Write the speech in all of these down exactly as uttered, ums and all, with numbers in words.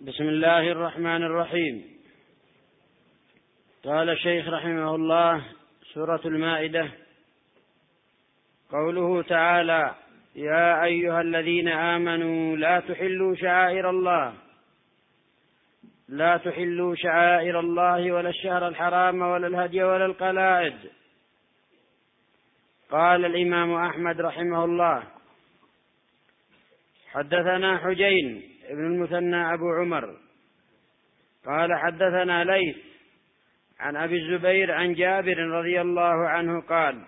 بسم الله الرحمن الرحيم. قال الشيخ رحمه الله: سورة المائدة. قوله تعالى: يا أيها الذين آمنوا لا تحلوا شعائر الله لا تحلوا شعائر الله ولا الشهر الحرام ولا الهدي ولا القلائد. قال الإمام أحمد رحمه الله: حدثنا حجين ابن المثنى أبو عمر قال حدثنا ليث عن أبي الزبير عن جابر رضي الله عنه قال: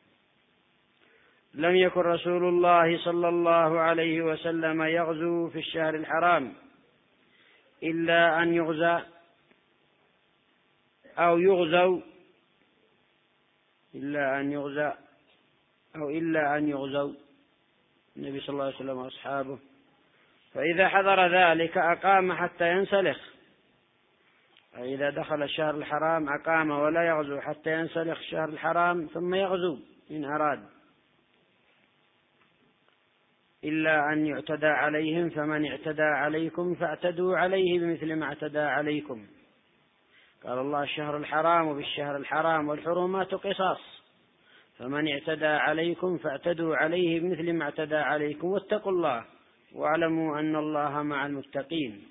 لم يكن رسول الله صلى الله عليه وسلم يغزو في الشهر الحرام إلا أن يغزى أو يغزو إلا أن يغزى أو إلا أن يغزو النبي صلى الله عليه وسلم وأصحابه، فإذا حضر ذلك أقام حتى ينسلخ، فإذا دخل الشهر الحرام أقام ولا يغزو حتى ينسلخ الشهر الحرام ثم يغزو إن أراد، إلا أن يعتدى عليهم، فمن اعتدى عليكم فاعتدوا عليه بمثل ما اعتدى عليكم. قال الله: الشهر الحرام بالشهر الحرام والحرمات قصاص، فمن اعتدى عليكم فاعتدوا عليه بمثل ما اعتدى عليكم، واتقوا الله واعلموا أن الله مع المتقين.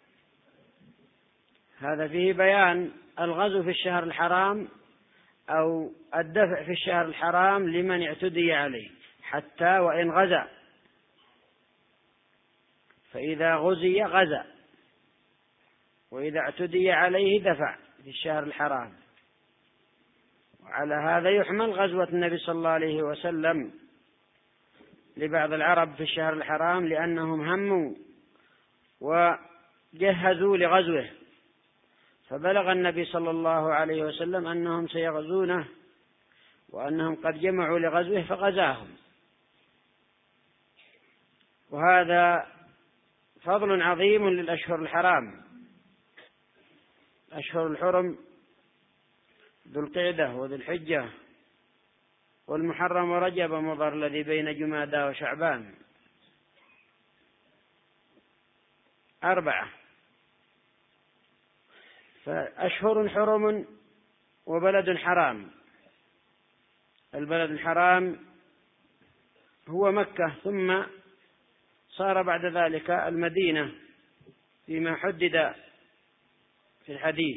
هذا فيه بيان الغزو في الشهر الحرام أو الدفع في الشهر الحرام لمن اعتدي عليه حتى وإن غزا، فإذا غزي غزا، وإذا اعتدي عليه دفع في الشهر الحرام. وعلى هذا يحمل غزوة النبي صلى الله عليه وسلم لبعض العرب في الشهر الحرام، لأنهم هموا وجهزوا لغزوه، فبلغ النبي صلى الله عليه وسلم أنهم سيغزونه وأنهم قد جمعوا لغزوه فغزاهم. وهذا فضل عظيم للأشهر الحرام. أشهر الحرم ذو القعدة وذو الحجة والمحرم ورجب مضر الذي بين جمادى وشعبان، أربعة. فأشهر حرم وبلد حرام. البلد الحرام هو مكة، ثم صار بعد ذلك المدينة فيما حدد في الحديث.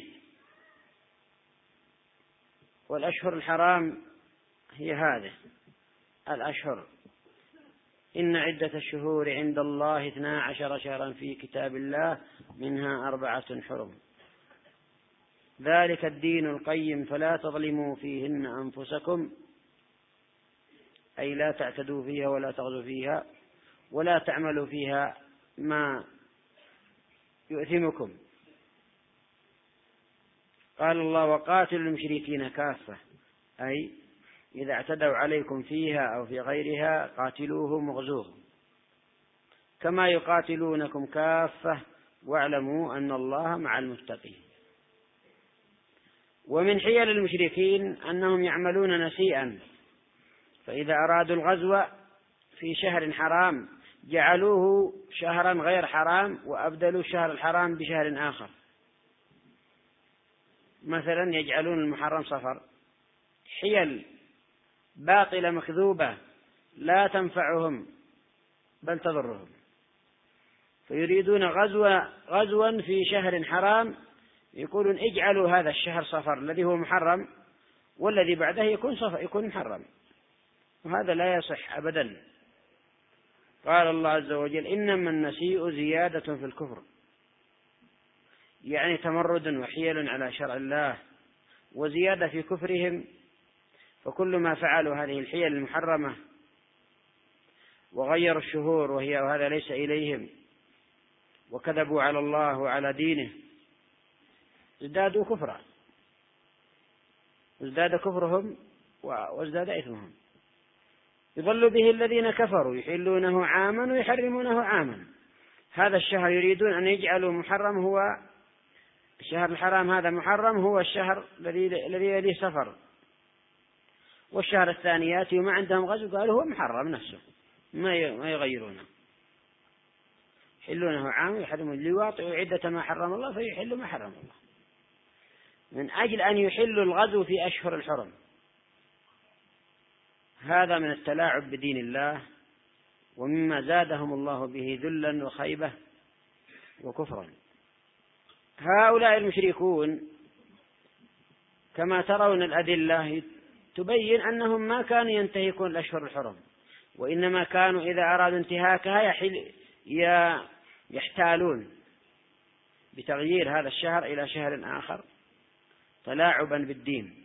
والأشهر الحرام هي هذه الأشهر: إن عدة الشهور عند الله اثنا عشر شهرا في كتاب الله منها أربعة حرم، ذلك الدين القيم فلا تظلموا فيهن أنفسكم، أي لا تعتدوا فيها ولا تغزوا فيها ولا تعملوا فيها ما يؤثمكم. قال الله: وقاتلوا المشركين كافة، أي إذا اعتدوا عليكم فيها أو في غيرها قاتلوهم واغزوهم كما يقاتلونكم كافة واعلموا أن الله مع المتقين. ومن حيل المشركين أنهم يعملون نسيئا، فإذا أرادوا الغزو في شهر حرام جعلوه شهرا غير حرام وأبدلوا الشهر الحرام بشهر آخر. مثلا يجعلون المحرم صفر، حيل باطلة مكذوبة لا تنفعهم بل تضرهم. فيريدون غزو غزوا في شهر حرام، يقولون اجعلوا هذا الشهر صفر الذي هو محرم، والذي بعده يكون صفر يكون محرم، وهذا لا يصح أبدا. قال الله عز وجل: إنما النسيء زيادة في الكفر، يعني تمرد وحيل على شرع الله وزيادة في كفرهم. فكل ما فعلوا هذه الحيل المحرمة وغيروا الشهور وهي وهذا ليس إليهم، وكذبوا على الله وعلى دينه، ازدادوا كفرا، ازداد كفرهم وازداد إثمهم. يضل به الذين كفروا يحلونه عاما ويحرمونه عاما. هذا الشهر يريدون أن يجعلوا محرم هو الشهر الحرام، هذا محرم هو الشهر الذي يليه سفر، والشهر الثاني يأتي وما عندهم غزو قالوا هو محرم نفسه، ما يغيرونه. يحلونه عام ويحرمون اللواط وعدة ما حرم الله فيحلوا ما حرم الله، من أجل أن يحلوا الغزو في أشهر الحرم. هذا من التلاعب بدين الله، ومما زادهم الله به ذلا وخيبة وكفرا. هؤلاء المشركون كما ترون الأدلة تبين أنهم ما كانوا ينتهكون الأشهر الحرم، وإنما كانوا إذا أرادوا انتهاكها يحل يحتالون بتغيير هذا الشهر إلى شهر آخر تلاعبا بالدين.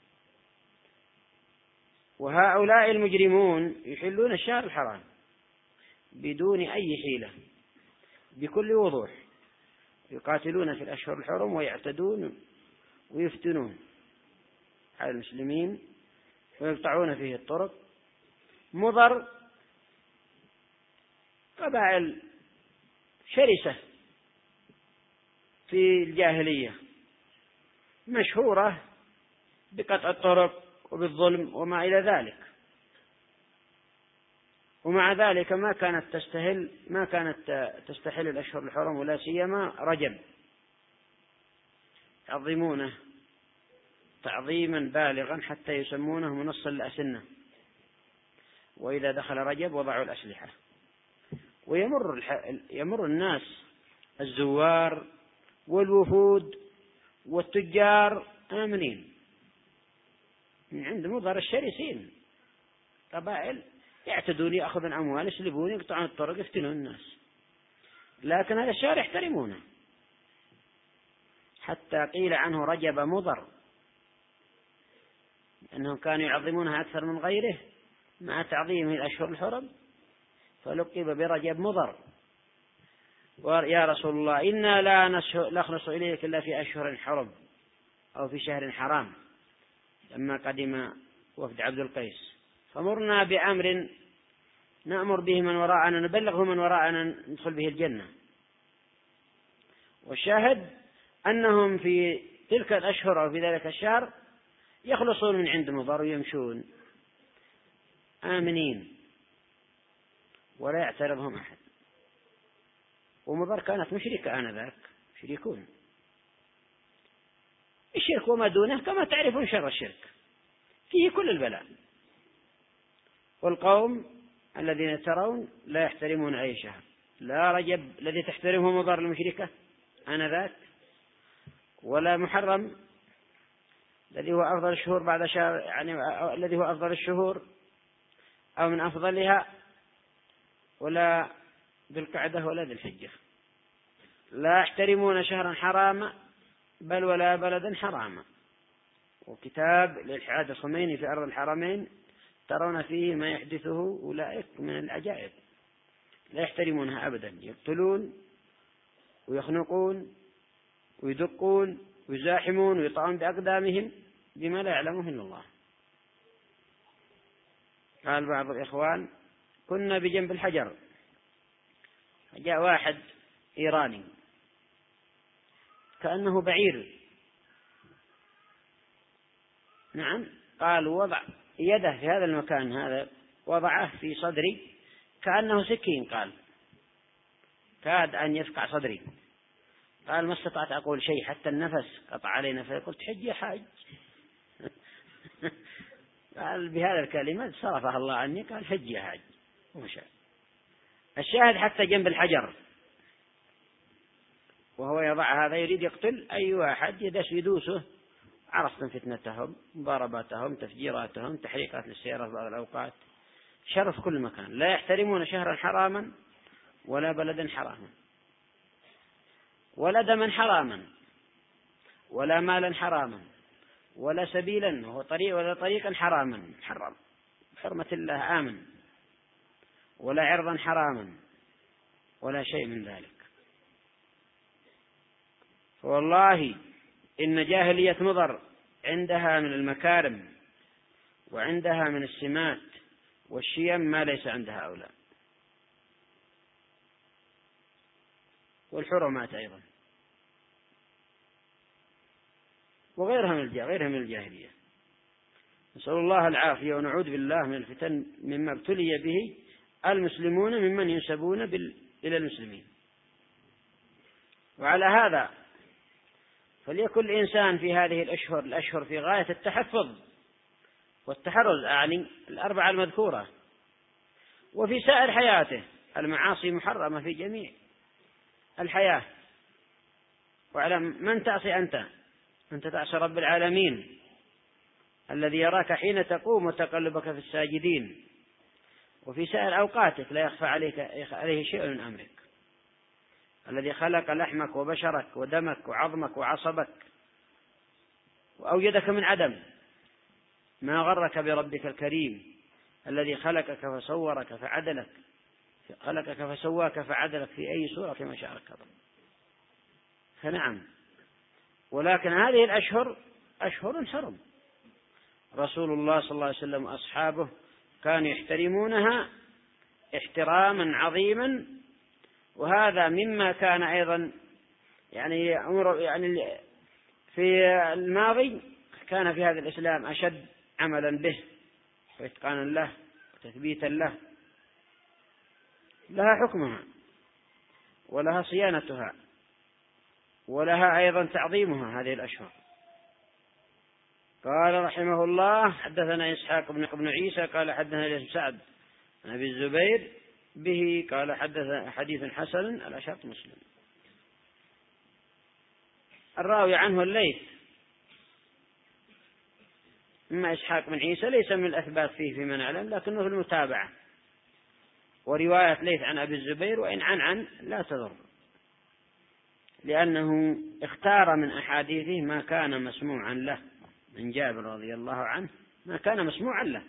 وهؤلاء المجرمون يحلون الشهر الحرام بدون أي حيلة بكل وضوح، يقاتلون في الأشهر الحرم ويعتدون ويفتنون على المسلمين ويقطعون فيه الطرق. مضر قبائل شرسة في الجاهلية مشهورة بقطع الطرق وبالظلم وما إلى ذلك، ومع ذلك ما كانت تستهل ما كانت تستحل الأشهر الحرم ولا سيما رجب، يعظمونه تعظيما بالغا حتى يسمونه منص الأسنة، وإذا دخل رجب وضعوا الأسلحة. ويمر الح... يمر الناس الزوار والوفود والتجار آمنين من عند مضر الشرسين، قبائل يعتدون يأخذون أموال يسلبون يقطعون الطرق يفتنون الناس، لكن هذا الشهر يحترمونه، حتى قيل عنه رجب مضر، أنهم كانوا يعظمونها أكثر من غيره مع تعظيمه الأشهر الحرم، فلقب برجب مضر. ويا رسول الله إنا لا نخلص إليك إلا في أشهر حرم أو في شهر حرام، لما قدم وفد عبد القيس فمرنا بأمر نأمر به من وراءنا نبلغه من وراءنا ندخل به الجنة. والشاهد أنهم في تلك الأشهر أو في ذلك الشهر يخلصون من عند مضر ويمشون آمنين ولا يعترضهم أحد. ومضر كانت مشركة آنذاك، مشركون الشرك وما دونه كما تعرفون شر الشرك فيه كل البلاء. والقوم الذين ترون لا يحترمون أي شهر، لا رجب الذي تحترمه مضر المشركة آنذاك، ولا محرم الذي هو أفضل الشهور بعد شهر يعني الذي هو أفضل الشهور أو من أفضلها، ولا ذي القعدة ولا ذي الحجة. لا يحترمون شهرا حراما بل ولا بلدا حراما. وكتاب للحاد الخميني في أرض الحرمين ترون فيه ما يحدثه أولئك من العجائب، لا يحترمونها أبدا، يقتلون ويخنقون ويدقون ويزاحمون ويطعون بأقدامهم بما لا يعلمه إلا الله. قال بعض الإخوان كنا بجنب الحجر، جاء واحد إيراني كأنه بعير، نعم، قال وضع يده في هذا المكان هذا وضعه في صدري كأنه سكين، قال كاد أن يفقع صدري، قال ما استطعت أقول شيء حتى النفس قطع علينا، فقلت حج يا حاج. قال بهذا الكلمات صرفها الله عني، قال حج يا حاج ومشى. الشاهد حتى جنب الحجر وهو يضع هذا يريد يقتل أي واحد يدس يدوسه. عرفتم فتنتهم، ضرباتهم، تفجيراتهم، تحريقات للسيارة في بعض الأوقات، شر في كل مكان. لا يحترمون شهرا حراما ولا بلدا حراما ولا دما حراما ولا مالا حراما ولا سبيلا وهو طريق ولا طريقا حراما حرم بحرمة الله آمن، ولا عرضا حراما ولا شيء من ذلك. فوالله إن جاهلية مضر عندها من المكارم وعندها من السمات والشيم ما ليس عند هؤلاء، والحرمات أيضا وغيرها من غيرها من الجاهلية. نسأل الله العافية ونعوذ بالله من الفتن مما ابتلي به المسلمون ممن ينسبون بال... إلى المسلمين. وعلى هذا فليكن الإنسان في هذه الأشهر الأشهر في غاية التحفظ والتحرز، أعني الأربعة المذكورة، وفي سائر حياته. المعاصي محرمة في جميع الحياة. واعلم من تعصي أنت؟ أنت تعصي رب العالمين الذي يراك حين تقوم وتقلبك في الساجدين، وفي سائر أوقاتك لا يخفى عليك عليه شيء من أمرك، الذي خلق لحمك وبشرك ودمك وعظمك وعصبك وأوجدك من عدم. ما غرك بربك الكريم الذي خلقك فصورك فعدلك، خلقك فسواك فعدلك في أي صورة ما شاء ركبك. فنعم، ولكن هذه الأشهر أشهر حرم. رسول الله صلى الله عليه وسلم وأصحابه كانوا يحترمونها احتراما عظيما، وهذا مما كان أيضا يعني أمر يعني في الماضي كان في هذا الإسلام أشد عملا به وإتقانا له وتثبيتا له. لها حكمها ولها صيانتها ولها أيضا تعظيمها هذه الأشهر. قال رحمه الله: حدثنا إسحاق بن عيسى قال حدثنا سعد بن أبي الزبير به قال حدث حديث حسن على شرط مسلم. الراوي عنه الليث، أما إسحاق بن عيسى ليس من الأثبات فيه فيما نعلم، لكنه في المتابعة ورواية ليث عن أبي الزبير، وإن عن عن لا تضر، لأنه اختار من أحاديثه ما كان مسموعا له من جابر رضي الله عنه، ما كان مسموعا له.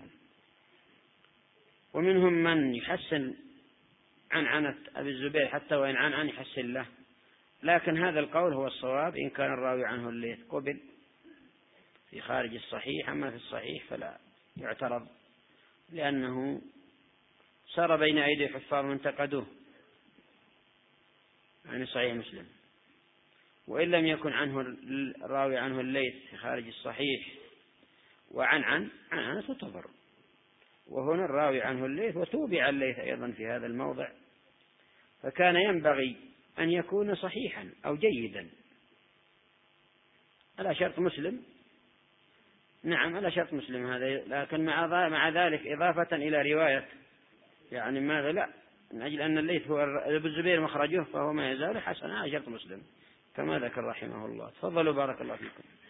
ومنهم من يحسن عن عنة أبي الزبير حتى وإن عن عن يحسن له، لكن هذا القول هو الصواب إن كان الراوي عنه الليث قبل في خارج الصحيح. أما في الصحيح فلا يعترض، لأنه سار بين أيدي حفاظ انتقدوه عن صحيح مسلم، وإن لم يكن عنه الراوي عنه الليث في خارج الصحيح وعن عن عن عن تتبر. وهنا الراوي عنه الليث وتوبع الليث أيضا في هذا الموضع، فكان ينبغي أن يكون صحيحا أو جيدا على شرط مسلم. نعم على شرط مسلم هذا، لكن مع مع ذلك إضافة إلى رواية يعني ماذا لا، من أجل أن الليث هو أبو الزبير مخرجه فهو ما يزال حسنا على شرط مسلم كما ذكر رحمه الله. تفضلوا بارك الله فيكم.